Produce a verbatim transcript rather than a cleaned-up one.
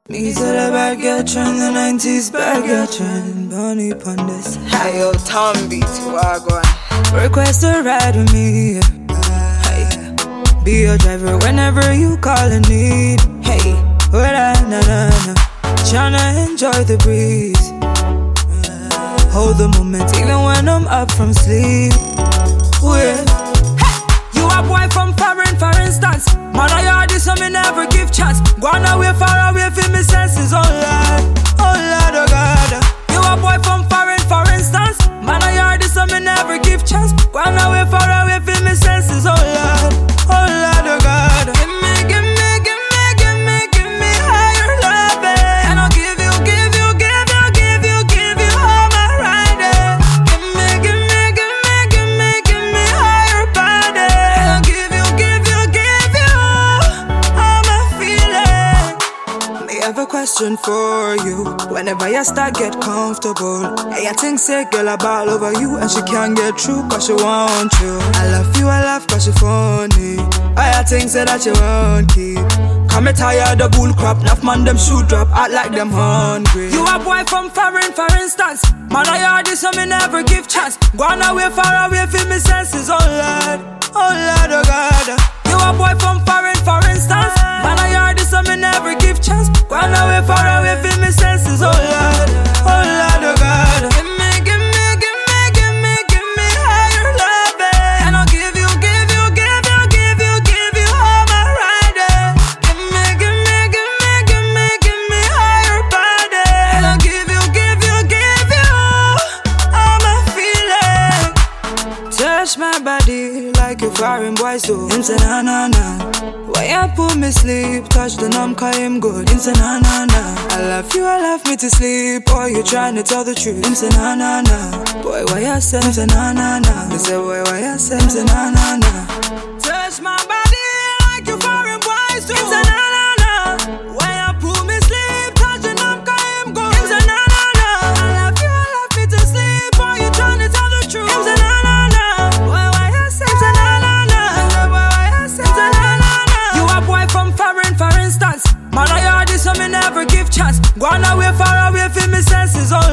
Me said a bad girl trend, the nineties bad girl trend. Bunny pon this. Hey yo, Tom beat you are going. Request to ride with me. Hey, be your driver whenever you call and need. Hey, what I na na na. Tryna enjoy the breeze. Hold the moment even when I'm up from sleep. Well, hey, you a boy from foreign, for instance. Man, I heard this, so me never give chance. Gone away, far away, feel me senses, oh Lord, oh Lord, oh God. You a boy from foreign, for instance. Man, I heard this, so me never give chance. Gone away, far away, feel me senses, oh Lord, oh Lord, oh God. Give me, give me, give me, give me, give me higher loving. And I'll give you, give you, give you, give you, give you all my riding. Give me, give me, give me, give me, give me higher body. And I'll give you, give you, give you all my feeling. Me have a question for you. Whenever you start get comfortable, hey, I think say girl I ball over you and she can't get through cause she want you. I love you, I laugh cause she funny. I think say that you won't keep. Come me tired of bull crap, enough man them shoot drop, act like them hungry. You a boy from foreign, for instance. Man I heard this so me never give chance. Gone away, far away, feel me senses, oh Lord, oh Lord, oh God. You a boy from foreign, for instance. Man I heard this so me never give chance. Gone away, far away, feel me senses, oh Lord, oh Lord, oh God. Give me, give me, give me, give me, give me higher loving. And I'll give you, give you, give you, give you, give you all my riding. Give me, give me, give me, give me, give me higher body. And I'll give you, give you, give you all my feeling. Touch my body like a foreign boy do. Him say na na na. Why you put me sleep? Touch the numb, call him good. Him say na na na. I love you, I love me to sleep. Boy, you trying to tell the truth. Him say na na na. Boy, why you say? Him say na na na. He say boy, why you say? Him say na na na. Touch my body like you foreign boys do. Him say na na na. Why you put me sleep? Touch the numb, call him good. Him say na na na. I love you, I love me to sleep. Boy, you trying to tell the truth. Him say na na na. Boy, why you say? Him say na na na. Boy, why you say? Him say na na na. You a boy from foreign, for instance. Man, I heard this, so me never give chance. Gone away, far away, feel me senses, oh